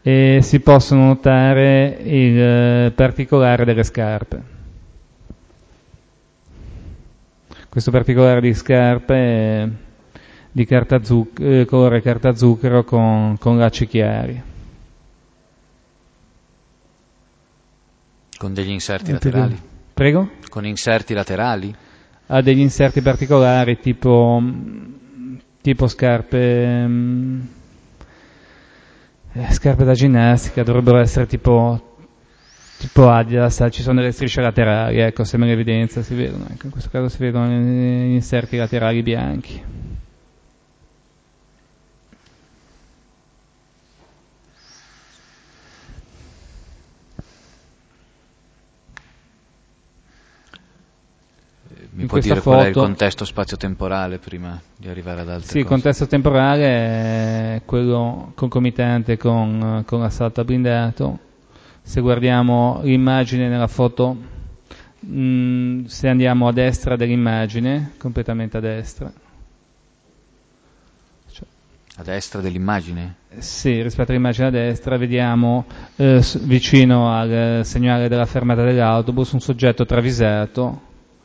e si possono notare il particolare delle scarpe. Questo particolare di scarpe è di colore carta zucchero con lacci chiari. Con degli inserti laterali? Prego? Con inserti laterali? Ha degli inserti particolari tipo scarpe da ginnastica, dovrebbero essere tipo Adidas, ci sono delle strisce laterali, ecco, sembra l'evidenza, si vedono, ecco, in questo caso si vedono gli inserti laterali bianchi. Mi può dire qual è il contesto spazio-temporale prima di arrivare ad altre cose? Sì, il contesto temporale è quello concomitante con l'assalto a blindato. Se guardiamo l'immagine nella foto, se andiamo a destra dell'immagine, completamente a destra. A destra dell'immagine? Sì, rispetto all'immagine a destra vediamo vicino al segnale della fermata dell'autobus un soggetto travisato,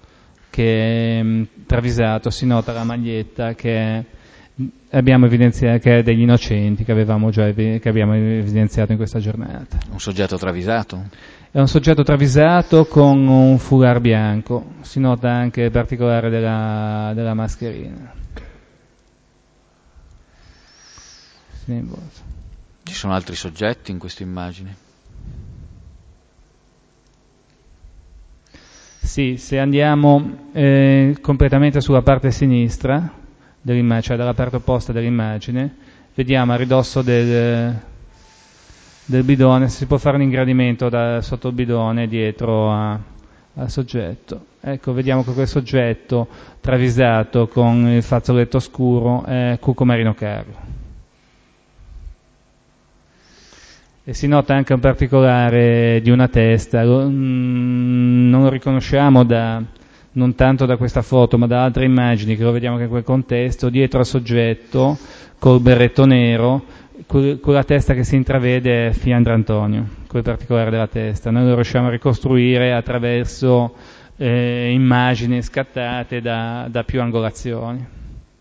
si nota la maglietta che abbiamo evidenziato, che è degli innocenti, che abbiamo evidenziato in questa giornata. Un soggetto travisato? È un soggetto travisato con un foulard bianco, si nota anche il particolare della mascherina. Ci sono altri soggetti in questa immagine? Sì, se andiamo completamente sulla parte sinistra dell'immagine, cioè dalla parte opposta dell'immagine, vediamo a ridosso del bidone, si può fare un ingradimento sotto il bidone dietro al soggetto. Ecco, vediamo che quel soggetto travisato con il fazzoletto scuro è Cuco Marino Carlo. E si nota anche un particolare di una testa, non lo riconosciamo non tanto da questa foto ma da altre immagini che lo vediamo anche in quel contesto, dietro al soggetto col berretto nero, quella testa che si intravede è Fiandra Antonio, quel particolare della testa. Noi lo riusciamo a ricostruire attraverso immagini scattate da più angolazioni.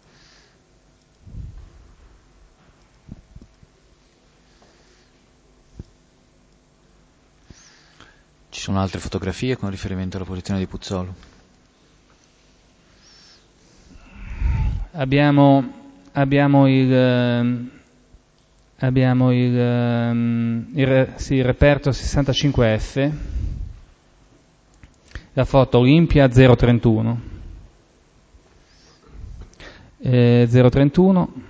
Ci sono altre fotografie con riferimento alla posizione di Puzzolo? Abbiamo il reperto 65F, la foto Olimpia 031. 031,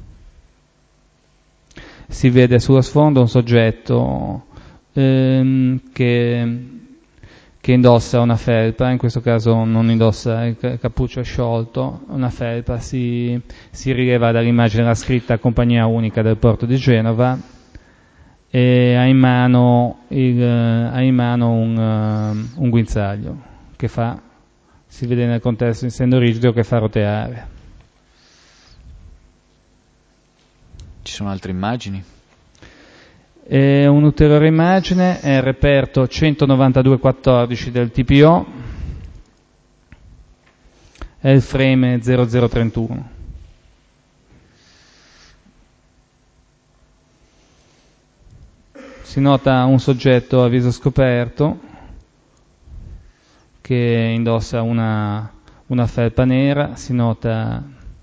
si vede sullo sfondo un soggetto che indossa una felpa, in questo caso non indossa il cappuccio, è sciolto, una felpa, si rileva dall'immagine la scritta Compagnia Unica del Porto di Genova, e ha in mano un guinzaglio che si vede nel contesto, essendo rigido, che fa roteare. Ci sono altre immagini? E un'ulteriore immagine è il reperto 19214 del TPO, è il frame 0031. Si nota un soggetto a viso scoperto che indossa una felpa nera, si nota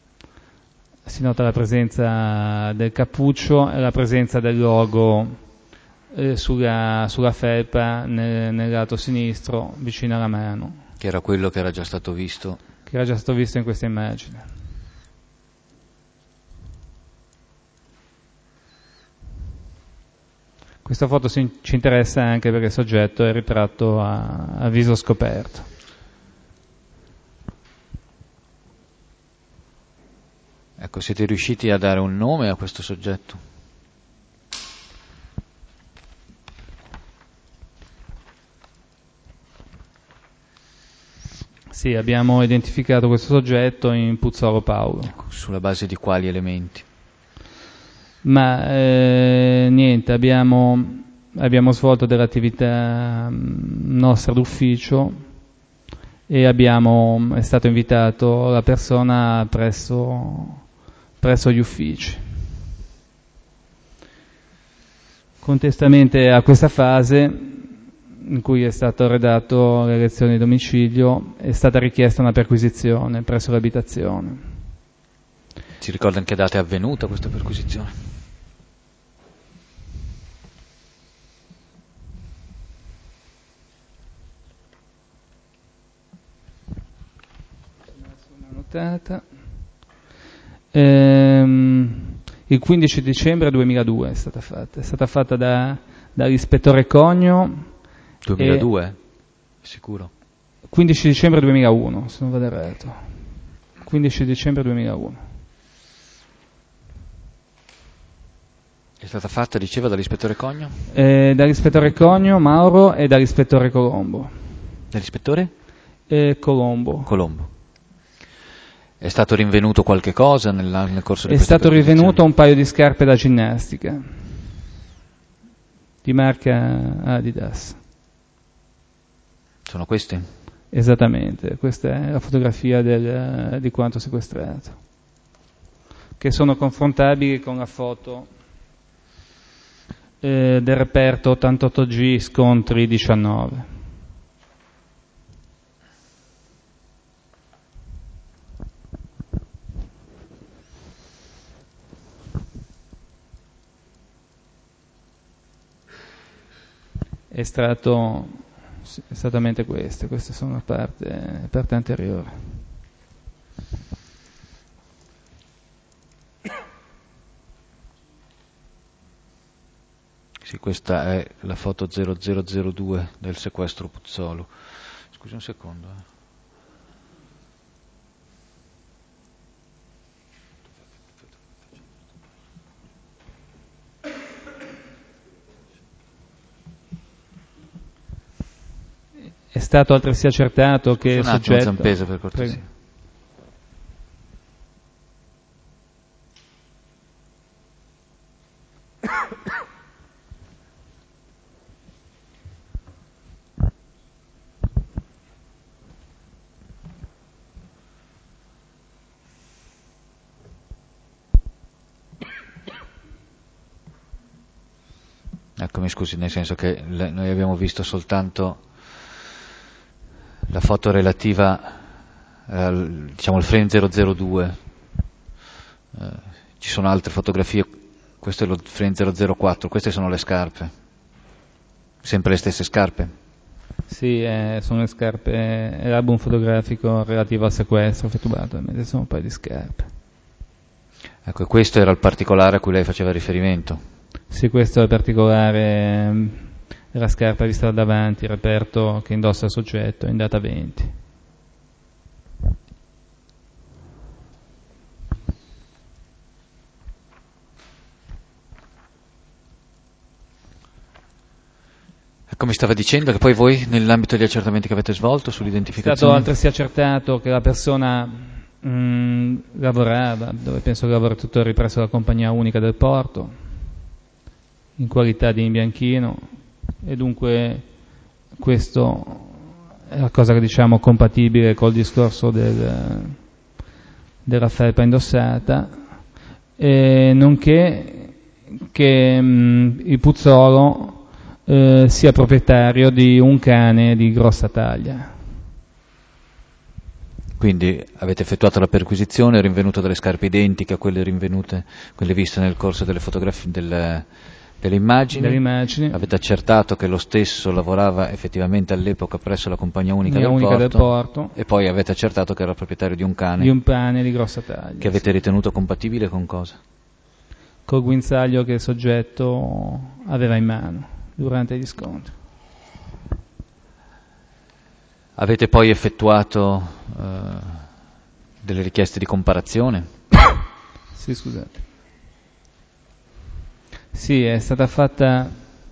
la presenza del cappuccio e la presenza del logo sulla felpa nel lato sinistro vicino alla mano. Che era quello che era già stato visto? Che era già stato visto in questa immagine. Questa foto ci interessa anche perché il soggetto è ritratto a viso scoperto. Ecco, siete riusciti a dare un nome a questo soggetto? Sì, abbiamo identificato questo soggetto in Puzzolo Paolo. Ecco, sulla base di quali elementi? Ma niente, abbiamo svolto dell'attività nostra d'ufficio e è stato invitato la persona presso gli uffici. Contestualmente a questa fase, in cui è stato redatto l'elezione di domicilio, è stata richiesta una perquisizione presso l'abitazione. Si ricorda in che data è avvenuta questa perquisizione? Una notata. Il 15 dicembre 2002 è stata fatta dall'ispettore Cogno. 2002? Sicuro? 15 dicembre 2001, se non vado errato. 15 dicembre 2001. È stata fatta, diceva, dall'ispettore Cogno? Dall'ispettore Cogno, Mauro, e dall'ispettore Colombo. Dall'ispettore? Colombo. Colombo. È stato rinvenuto qualche cosa nel corso di questa perquisizione? È stato rinvenuto un paio di scarpe da ginnastica, di marca Adidas. Sono queste? Esattamente, questa è la fotografia di quanto sequestrato, che sono confrontabili con la foto del reperto 88G scontri 19. Estratto esattamente queste sono la parte anteriore. Sì, questa è la foto 0002 del sequestro Puzzolo. Scusi un secondo. È stato altresì accertato che il soggetto... Zampese, per cortesia. Prego. Ecco, mi scusi, nel senso che noi abbiamo visto soltanto la foto relativa diciamo al frame 002. Ci sono altre fotografie, questo è lo frame 004, queste sono le scarpe, sempre le stesse scarpe? Sì, sono le scarpe, è l'album fotografico relativo al sequestro effettuato, mentre sono un paio di scarpe. Ecco, questo era il particolare a cui lei faceva riferimento. Sì, questo è il particolare, la scarpa vista da davanti, il reperto che indossa il soggetto in data 20. Ecco, mi stava dicendo che poi voi, nell'ambito degli accertamenti che avete svolto sull'identificazione... È stato altresì accertato che la persona lavorava, dove penso che lavoratori presso la compagnia unica del porto, in qualità di imbianchino, e dunque questo è la cosa che diciamo compatibile col discorso della felpa indossata, nonché che il Puzzolo sia proprietario di un cane di grossa taglia. Quindi avete effettuato la perquisizione, rinvenuto delle scarpe identiche a quelle rinvenute, quelle viste nel corso delle fotografie delle immagini. Avete accertato che lo stesso lavorava effettivamente all'epoca presso la compagnia unica del porto, e poi avete accertato che era proprietario di un cane. Di un cane di grossa taglia. Che avete ritenuto compatibile con cosa? Col guinzaglio che il soggetto aveva in mano durante gli scontri. Avete poi effettuato delle richieste di comparazione? Sì, scusate. Sì, è stata fatta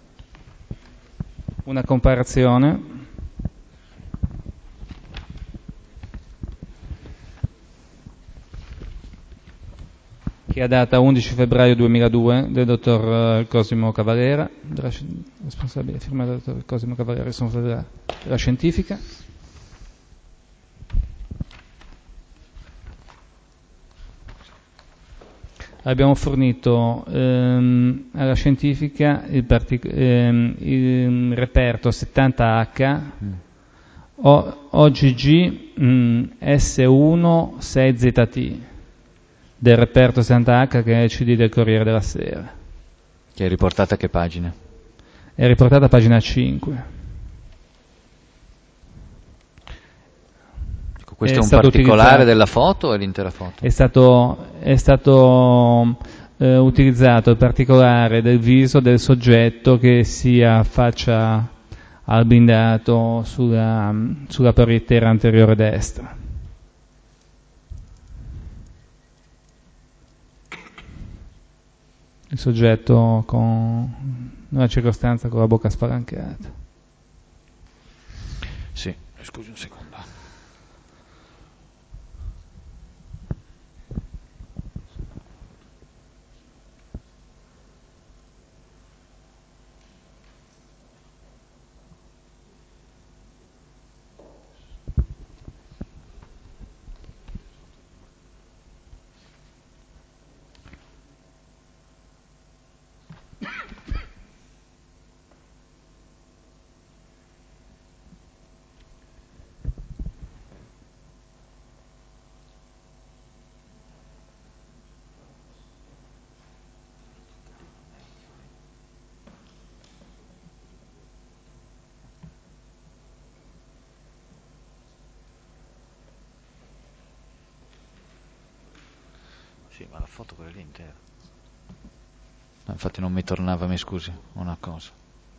una comparazione che che ha data 11 febbraio 2002 del dottor Cosimo Cavalera, responsabile firmato del dottor Cosimo Cavalera, responsabile della scientifica. Abbiamo fornito alla scientifica il reperto 70H OGG S1 6ZT del reperto 70H, che è il CD del Corriere della Sera. Che è riportata a che pagina? È riportata a pagina 5. Questo è un particolare della foto o è l'intera foto? È stato utilizzato il particolare del viso del soggetto che si affaccia al blindato sulla pariettera anteriore destra. Il soggetto con una circostanza con la bocca spalancata. Sì, scusi un secondo. Sì, ma la foto quella lì intera. No, infatti non mi tornava, mi scusi, una cosa.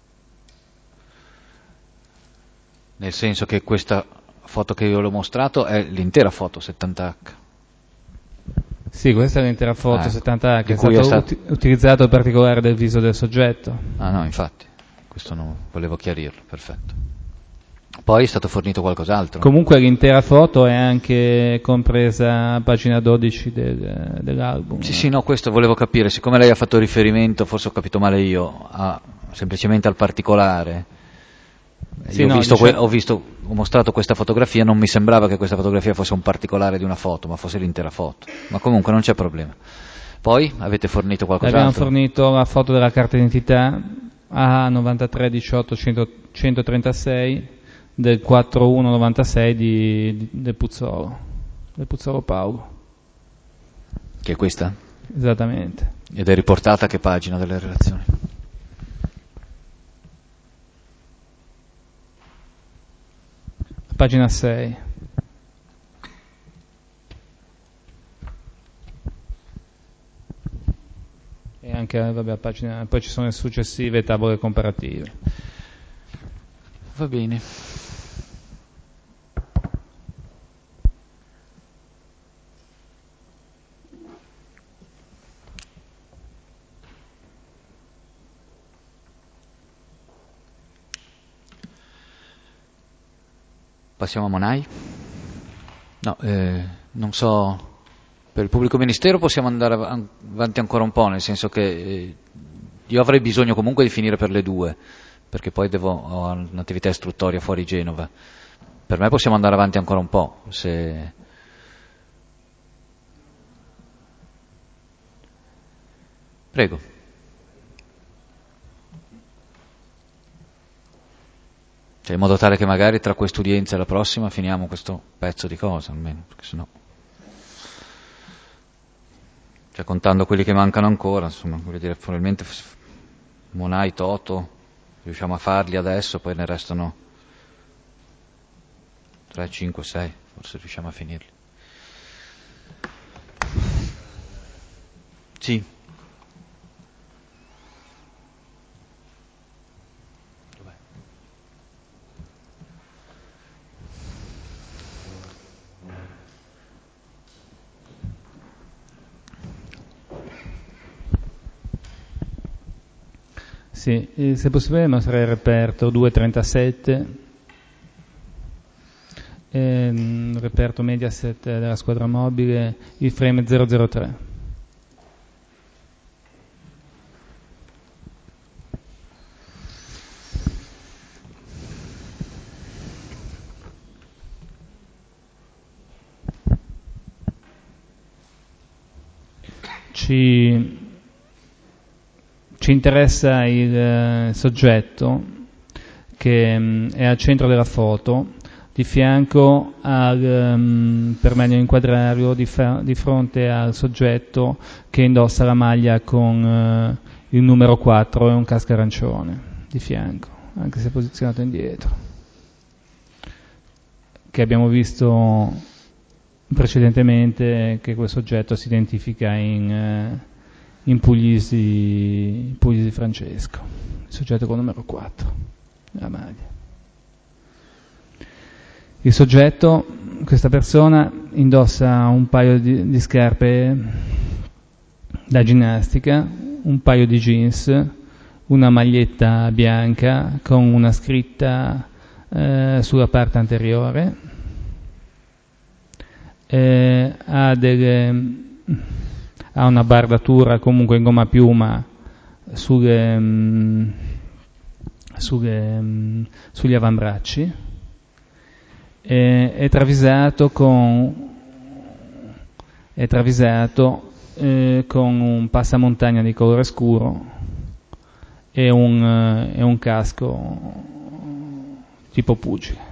Nel senso che questa foto che io l'ho mostrato è l'intera foto 70H. Sì, questa è l'intera foto 70H, di cui è stato utilizzato il particolare del viso del soggetto. Ah no, infatti, questo non volevo chiarirlo, perfetto. Poi è stato fornito qualcos'altro. Comunque l'intera foto è anche compresa a pagina 12 dell'album. Sì, no, questo volevo capire, siccome lei ha fatto riferimento, forse ho capito male io, semplicemente al particolare. Sì, ho mostrato questa fotografia, non mi sembrava che questa fotografia fosse un particolare di una foto, ma fosse l'intera foto. Ma comunque non c'è problema. Poi avete fornito qualcos'altro? Abbiamo fornito la foto della carta d'identità A9318-136 del 4196 del Puzzolo Paolo. Che è questa? Esattamente. Ed è riportata a che pagina delle relazioni? Pagina 6. E anche a pagina, poi ci sono le successive tavole comparative. Va bene. Passiamo a Monai? No, non so, per il pubblico ministero possiamo andare avanti ancora un po', nel senso che io avrei bisogno comunque di finire per le 2, perché poi ho un'attività istruttoria fuori Genova. Per me possiamo andare avanti ancora un po', se... Prego. Cioè, in modo tale che magari tra quest'udienza e la prossima finiamo questo pezzo di cosa, almeno, perché sennò... Cioè, contando quelli che mancano ancora, insomma, voglio dire, probabilmente Monai, Toto, riusciamo a farli adesso, poi ne restano 3, 5, 6, forse riusciamo a finirli. Sì. Sì, se possibile mostrare il reperto 237, reperto Mediaset della squadra mobile, il frame 003. ci interessa il soggetto che è al centro della foto, di fianco per meglio inquadrarlo, di fronte al soggetto che indossa la maglia con il numero 4 e un casco arancione di fianco, anche se posizionato indietro, che abbiamo visto precedentemente che quel soggetto si identifica in Puglisi Francesco, il soggetto con il numero 4 nella maglia. Il soggetto, questa persona, indossa un paio di scarpe da ginnastica, un paio di jeans, una maglietta bianca con una scritta sulla parte anteriore, ha una bardatura comunque in gomma piuma sugli avambracci, è travisato con un passamontagna di colore scuro e un casco tipo pugile.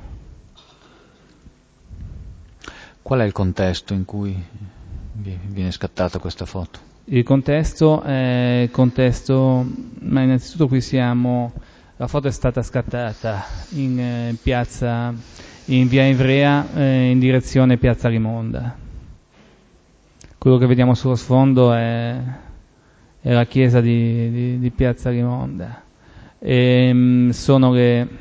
Qual è il contesto in cui viene scattata questa foto? Il contesto, ma innanzitutto qui la foto è stata scattata in via Ivrea in direzione piazza Rimonda. Quello che vediamo sullo sfondo è la chiesa di piazza Rimonda. Sono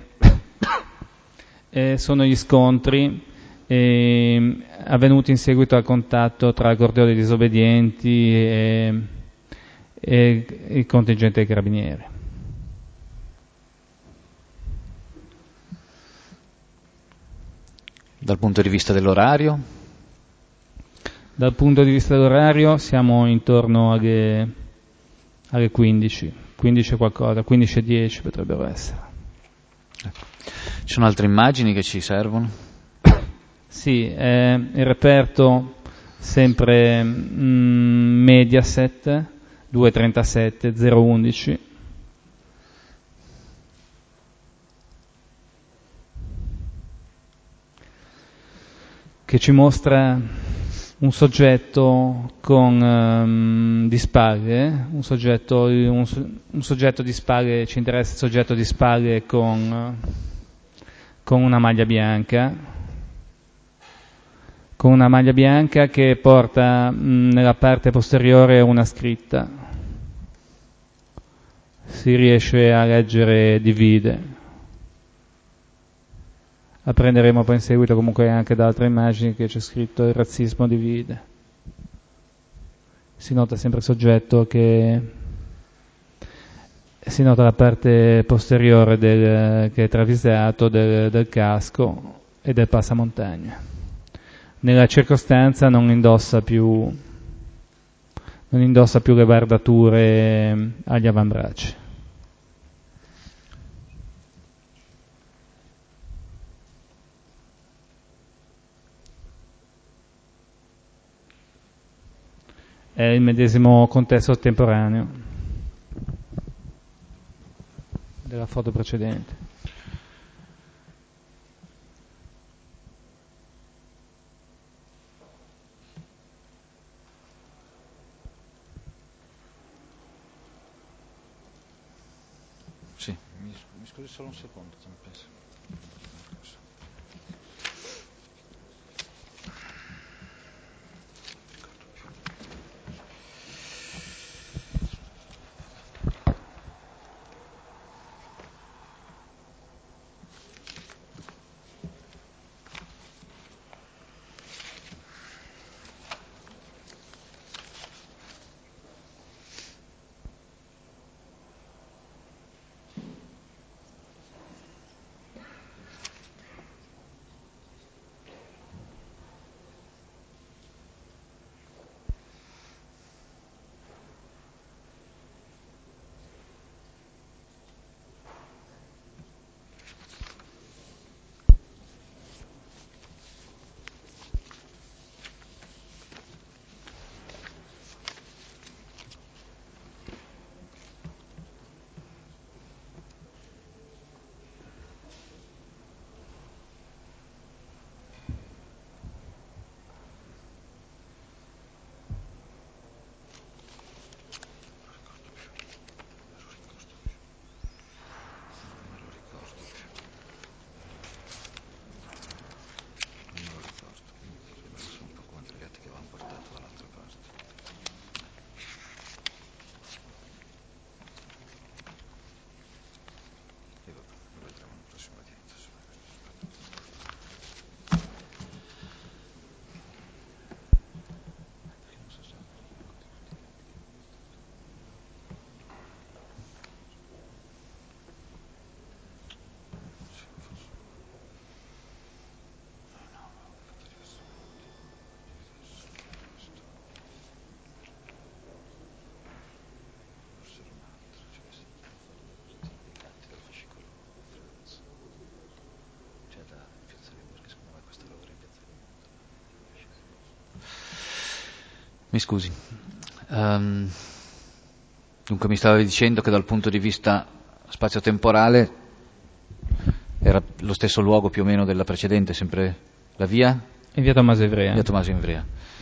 gli scontri avvenuti in seguito al contatto tra il corteo dei disobbedienti e il contingente dei carabinieri. Dal punto di vista dell'orario? Dal punto di vista dell'orario siamo intorno alle 15 qualcosa, 15:10 potrebbero essere. Ecco. Ci sono altre immagini che ci servono? Sì, il reperto sempre Mediaset 237 011. Che ci mostra un soggetto di spalle, un soggetto di spalle, ci interessa il soggetto di spalle con una maglia bianca, che porta nella parte posteriore una scritta. Si riesce a leggere divide. Apprenderemo poi in seguito comunque anche da altre immagini che c'è scritto il razzismo divide. Si nota sempre il soggetto si nota la parte posteriore che è travisato del casco e del passamontagna. Nella circostanza non indossa più le bardature agli avambracci. È il medesimo contesto temporaneo della foto precedente. Sì, mi scusi solo un secondo, penso. Mi scusi. Dunque mi stavi dicendo che dal punto di vista spazio-temporale era lo stesso luogo più o meno della precedente, sempre la via? In via Tommaso Ivrea. Via Tommaso Ivrea.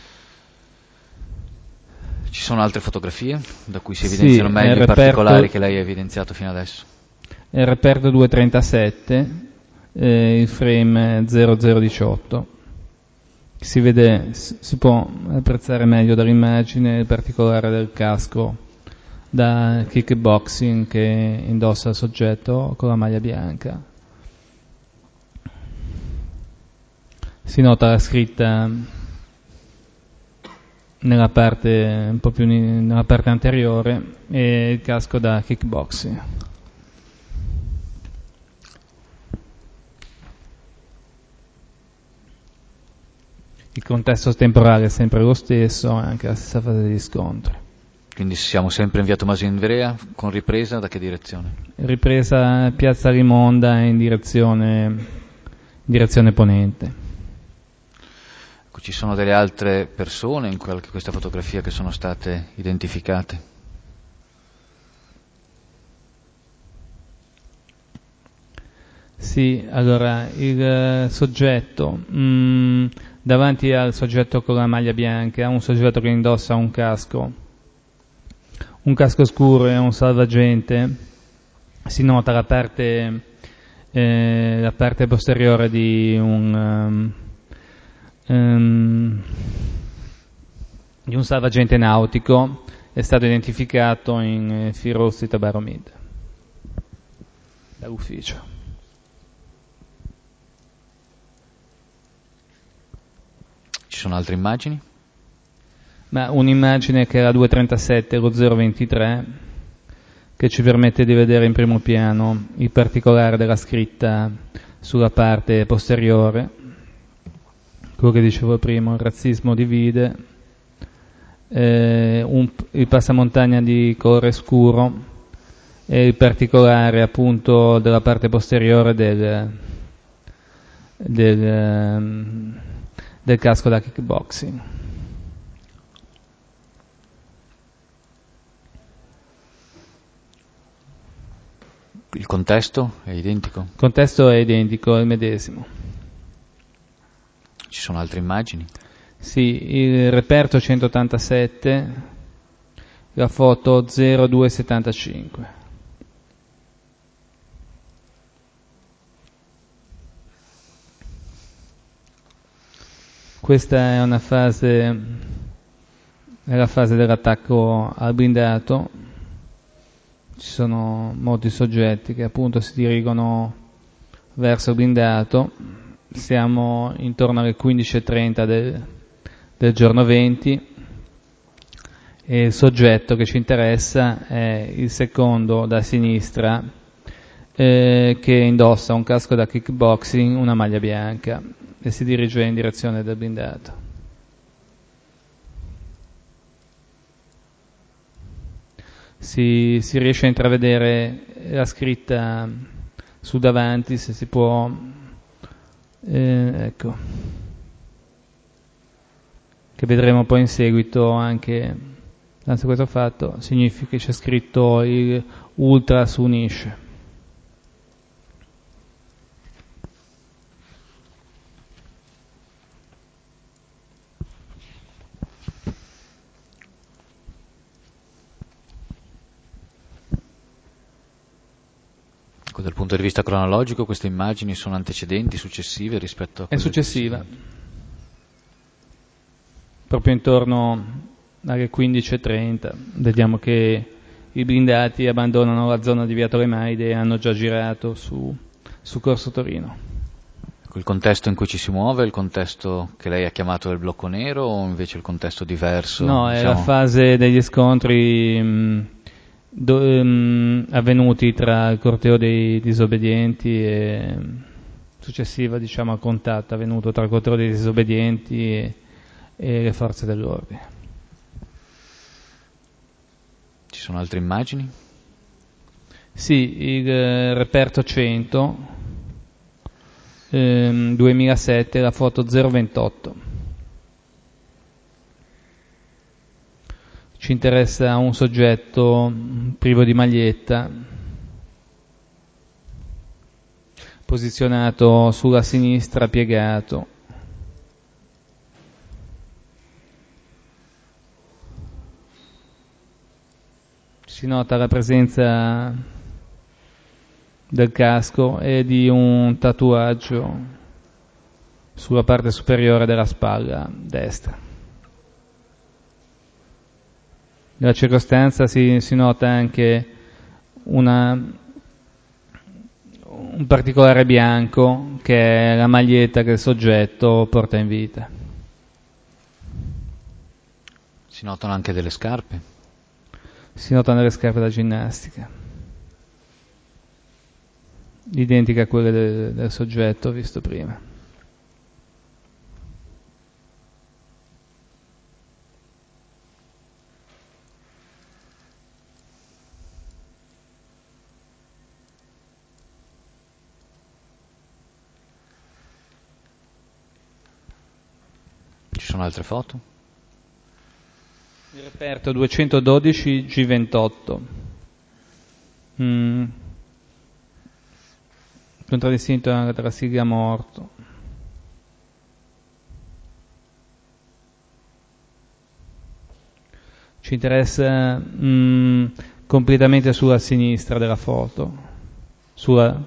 Ci sono altre fotografie da cui si evidenziano meglio i particolari che lei ha evidenziato fino adesso? Il reperto 237, il frame 0018. Si vede, si può apprezzare meglio dall'immagine il particolare del casco da kickboxing che indossa il soggetto con la maglia bianca. Si nota la scritta nella parte un po' più nella parte anteriore e il casco da kickboxing. Il contesto temporale è sempre lo stesso, anche la stessa fase di scontri. Quindi siamo sempre in via Tommaso Ivrea, con ripresa da che direzione? Ripresa piazza Rimonda in direzione ponente. Ecco, ci sono delle altre persone in questa fotografia che sono state identificate? Sì, allora il soggetto, davanti al soggetto con la maglia bianca, un soggetto che indossa un casco scuro e un salvagente, si nota la parte posteriore di un salvagente nautico, è stato identificato in Firo Street a Baromid dall'ufficio. Ci sono altre immagini? Ma un'immagine che è la 237, lo 023, che ci permette di vedere in primo piano il particolare della scritta sulla parte posteriore, quello che dicevo prima, il razzismo divide, il passamontagna di colore scuro e il particolare appunto della parte posteriore del casco da kickboxing. Il contesto è identico? Il contesto è identico, è il medesimo. Ci sono altre immagini? Sì, il reperto 187, la foto 0275. Questa è la fase dell'attacco al blindato. Ci sono molti soggetti che appunto si dirigono verso il blindato. Siamo intorno alle 15:30 del giorno 20 e il soggetto che ci interessa è il secondo da sinistra che indossa un casco da kickboxing, una maglia bianca e si dirige in direzione del blindato. Si riesce a intravedere la scritta su davanti, se si può, ecco, che vedremo poi in seguito anche, anzi questo fatto significa che c'è scritto il Ultra su Nish. Dal punto di vista cronologico queste immagini sono antecedenti, successive rispetto a quelle? È successiva, proprio intorno alle 15:30, vediamo che i blindati abbandonano la zona di Via Tolemaide e hanno già girato su Corso Torino. Il contesto in cui ci si muove è il contesto che lei ha chiamato del blocco nero o invece il contesto diverso? No, è la fase degli scontri avvenuti tra il corteo dei disobbedienti e successiva, diciamo, al contatto avvenuto tra il corteo dei disobbedienti e le forze dell'ordine. Ci sono altre immagini? Sì, il reperto 100 2007, la foto 028. Ci interessa un soggetto privo di maglietta, posizionato sulla sinistra, piegato. Si nota la presenza del casco e di un tatuaggio sulla parte superiore della spalla destra. Nella circostanza si nota anche un particolare bianco che è la maglietta che il soggetto porta in vita. Si notano anche delle scarpe? Si notano le scarpe da ginnastica, identiche a quelle del soggetto visto prima. Ci sono altre foto? Il reperto 212 G28. Contraddistinto anche dalla sigla morto. Ci interessa completamente sulla sinistra della foto. Sulla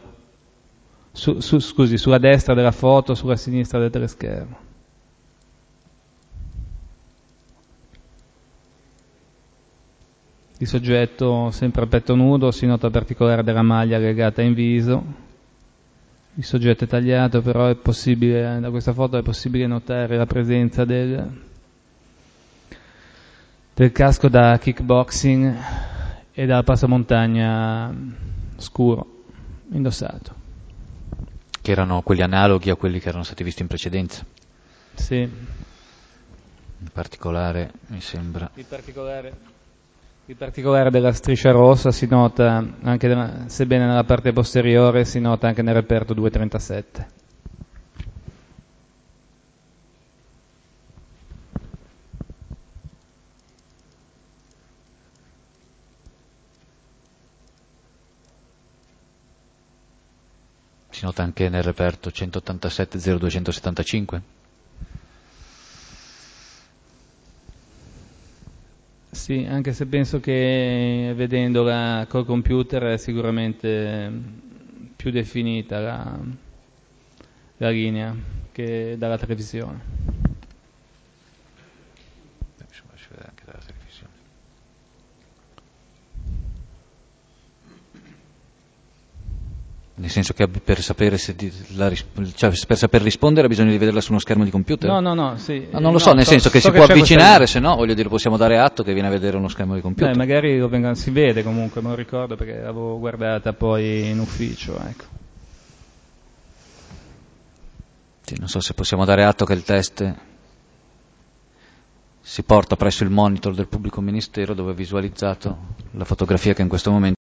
destra della foto, sulla sinistra del teleschermo. Il soggetto sempre a petto nudo, si nota particolare della maglia legata in viso. Il soggetto è tagliato, però è possibile, da questa foto è possibile notare la presenza del casco da kickboxing e dal passamontagna scuro indossato. Che erano quelli analoghi a quelli che erano stati visti in precedenza? Sì. In particolare, mi sembra... Il particolare della striscia rossa si nota anche, sebbene nella parte posteriore, si nota anche nel reperto 237. Si nota anche nel reperto 187-0275? Sì, anche se penso che vedendola col computer è sicuramente più definita la linea che dalla televisione. Anche dalla televisione. Nel senso che per sapere per saper rispondere ha bisogno di vederla su uno schermo di computer? No, sì. Non lo so, nel senso che si può avvicinare, se no, voglio dire, possiamo dare atto che viene a vedere uno schermo di computer. Magari si vede comunque, me lo ricordo perché l'avevo guardata poi in ufficio, ecco. Sì, non so se possiamo dare atto che il test si porta presso il monitor del pubblico ministero dove è visualizzato la fotografia che in questo momento